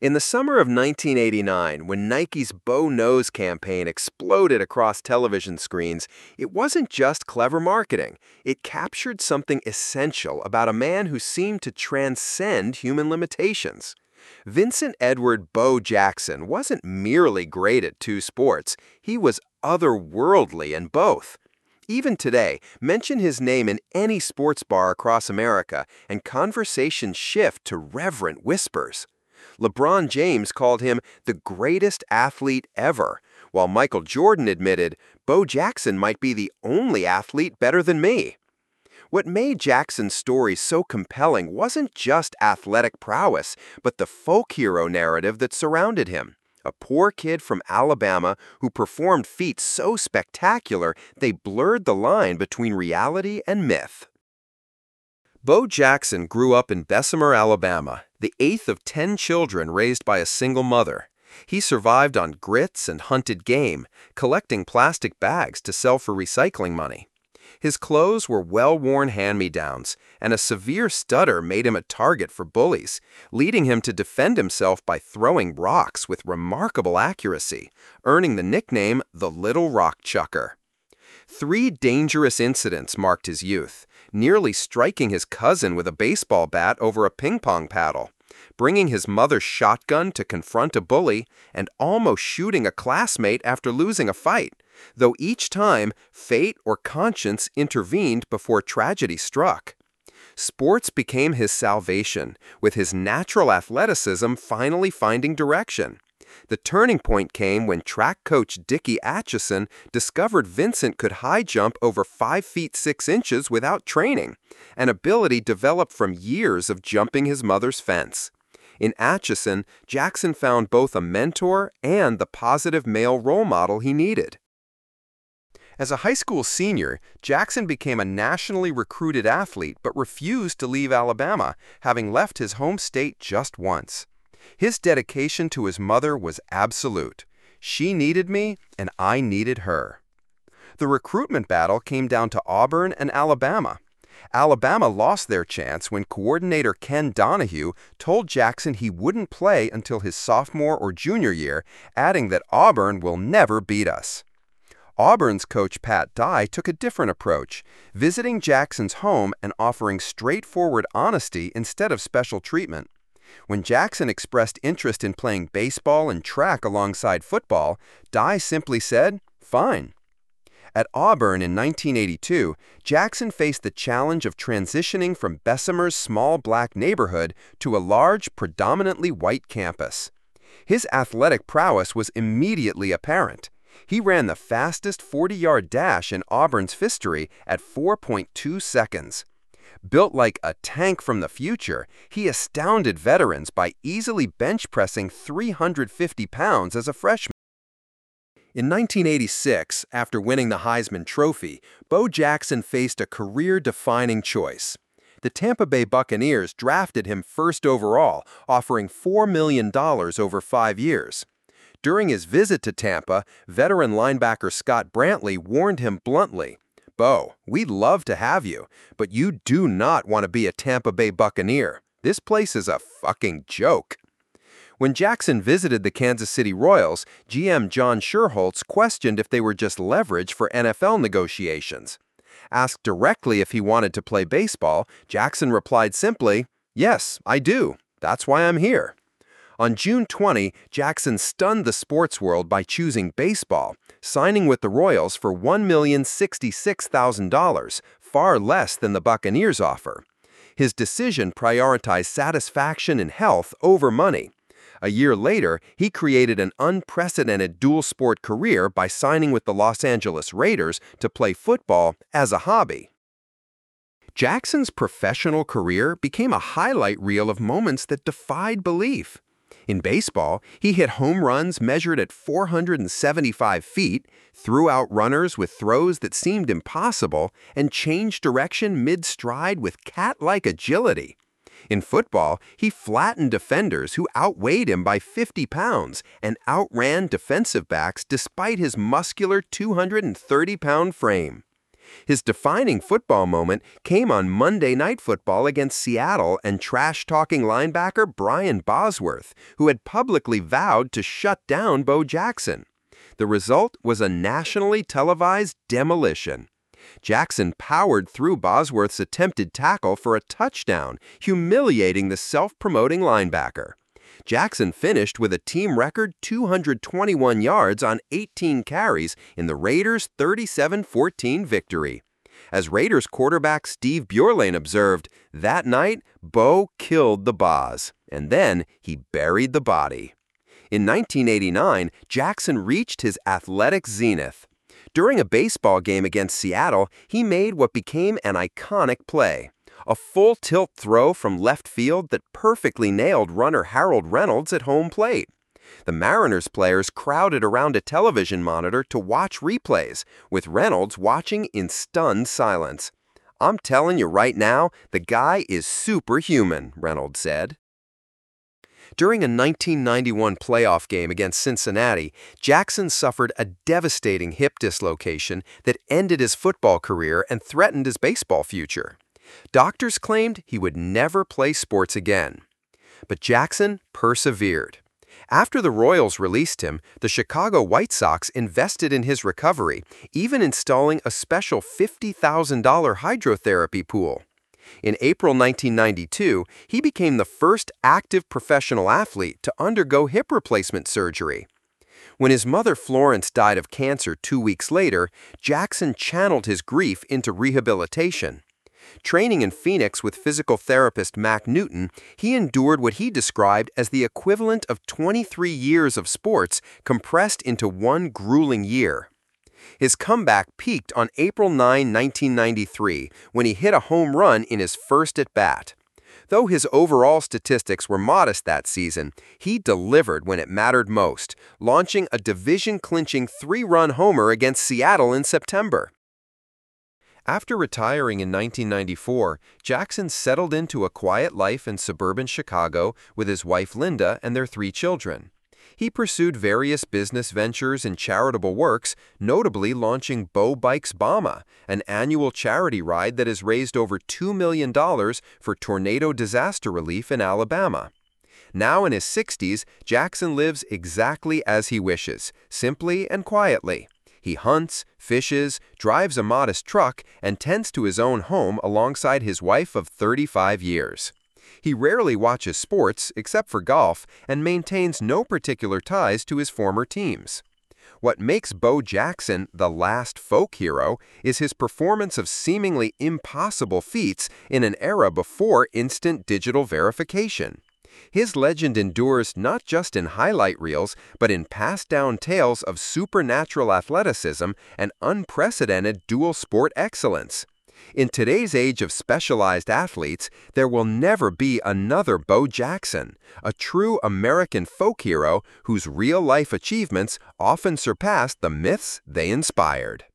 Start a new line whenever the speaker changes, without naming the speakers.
In the summer of 1989, when Nike's Bo Knows campaign exploded across television screens, it wasn't just clever marketing. It captured something essential about a man who seemed to transcend human limitations. Vincent Edward Bo Jackson wasn't merely great at two sports, he was otherworldly in both. Even today, mention his name in any sports bar across America, and conversations shift to reverent whispers. LeBron James called him the greatest athlete ever, while Michael Jordan admitted, Bo Jackson might be the only athlete better than me. What made Jackson's story so compelling wasn't just athletic prowess, but the folk hero narrative that surrounded him. A poor kid from Alabama who performed feats so spectacular they blurred the line between reality and myth. Bo Jackson grew up in Bessemer, Alabama, the eighth of 10 children raised by a single mother. He survived on grits and hunted game, collecting plastic bags to sell for recycling money. His clothes were well-worn hand-me-downs, and a severe stutter made him a target for bullies, leading him to defend himself by throwing rocks with remarkable accuracy, earning the nickname the Little Rock Chucker. 3 dangerous incidents marked his youth, nearly striking his cousin with a baseball bat over a ping-pong paddle, bringing his mother's shotgun to confront a bully, and almost shooting a classmate after losing a fight, though each time fate or conscience intervened before tragedy struck. Sports became his salvation, with his natural athleticism finally finding direction. The turning point came when track coach Dickie Atchison discovered Vincent could high jump over 5 feet 6 inches without training, an ability developed from years of jumping his mother's fence. In Atchison, Jackson found both a mentor and the positive male role model he needed. As a high school senior, Jackson became a nationally recruited athlete but refused to leave Alabama, having left his home state just once. His dedication to his mother was absolute. She needed me, and I needed her. The recruitment battle came down to Auburn and Alabama. Alabama lost their chance when coordinator Ken Donahue told Jackson he wouldn't play until his sophomore or junior year, adding that Auburn will never beat us. Auburn's coach Pat Dye took a different approach, visiting Jackson's home and offering straightforward honesty instead of special treatment. When Jackson expressed interest in playing baseball and track alongside football, Dye simply said, "Fine." At Auburn in 1982, Jackson faced the challenge of transitioning from Bessemer's small black neighborhood to a large, predominantly white campus. His athletic prowess was immediately apparent. He ran the fastest 40-yard dash in Auburn's history at 4.2 seconds. Built like a tank from the future, he astounded veterans by easily bench pressing 350 pounds as a freshman. In 1986, after winning the Heisman Trophy, Bo Jackson faced a career-defining choice. The Tampa Bay Buccaneers drafted him first overall, offering $4 million over 5 years. During his visit to Tampa, veteran linebacker Scott Brantley warned him bluntly, "Bo, we'd love to have you, but you do not want to be a Tampa Bay Buccaneer. This place is a fucking joke." When Jackson visited the Kansas City Royals, GM John Schuerholz questioned if they were just leverage for NFL negotiations. Asked directly if he wanted to play baseball, Jackson replied simply, "Yes, I do. That's why I'm here." On June 20, Jackson stunned the sports world by choosing baseball, signing with the Royals for $1,066,000, far less than the Buccaneers' offer. His decision prioritized satisfaction and health over money. A year later, he created an unprecedented dual-sport career by signing with the Los Angeles Raiders to play football as a hobby. Jackson's professional career became a highlight reel of moments that defied belief. In baseball, he hit home runs measured at 475 feet, threw out runners with throws that seemed impossible, and changed direction mid-stride with cat-like agility. In football, he flattened defenders who outweighed him by 50 pounds and outran defensive backs despite his muscular 230-pound frame. His defining football moment came on Monday Night Football against Seattle and trash-talking linebacker Brian Bosworth, who had publicly vowed to shut down Bo Jackson. The result was a nationally televised demolition. Jackson powered through Bosworth's attempted tackle for a touchdown, humiliating the self-promoting linebacker. Jackson finished with a team record 221 yards on 18 carries in the Raiders' 37-14 victory. As Raiders quarterback Steve Bjorlane observed, that night, Bo killed the Boz, and then he buried the body. In 1989, Jackson reached his athletic zenith. During a baseball game against Seattle, he made what became an iconic play. A full-tilt throw from left field that perfectly nailed runner Harold Reynolds at home plate. The Mariners players crowded around a television monitor to watch replays, with Reynolds watching in stunned silence. "I'm telling you right now, the guy is superhuman," Reynolds said. During a 1991 playoff game against Cincinnati, Jackson suffered a devastating hip dislocation that ended his football career and threatened his baseball future. Doctors claimed he would never play sports again. But Jackson persevered. After the Royals released him, the Chicago White Sox invested in his recovery, even installing a special $50,000 hydrotherapy pool. In April 1992, he became the first active professional athlete to undergo hip replacement surgery. When his mother Florence died of cancer 2 weeks later, Jackson channeled his grief into rehabilitation. Training in Phoenix with physical therapist Mac Newton, he endured what he described as the equivalent of 23 years of sports compressed into one grueling year. His comeback peaked on April 9, 1993, when he hit a home run in his first at-bat. Though his overall statistics were modest that season, he delivered when it mattered most, launching a division-clinching 3-run homer against Seattle in September. After retiring in 1994, Jackson settled into a quiet life in suburban Chicago with his wife Linda and their 3 children. He pursued various business ventures and charitable works, notably launching Bo Bikes Bama, an annual charity ride that has raised over $2 million for tornado disaster relief in Alabama. Now in his 60s, Jackson lives exactly as he wishes, simply and quietly. He hunts, fishes, drives a modest truck, and tends to his own home alongside his wife of 35 years. He rarely watches sports, except for golf, and maintains no particular ties to his former teams. What makes Bo Jackson the last folk hero is his performance of seemingly impossible feats in an era before instant digital verification. His legend endures not just in highlight reels, but in passed-down tales of supernatural athleticism and unprecedented dual-sport excellence. In today's age of specialized athletes, there will never be another Bo Jackson, a true American folk hero whose real-life achievements often surpass the myths they inspired.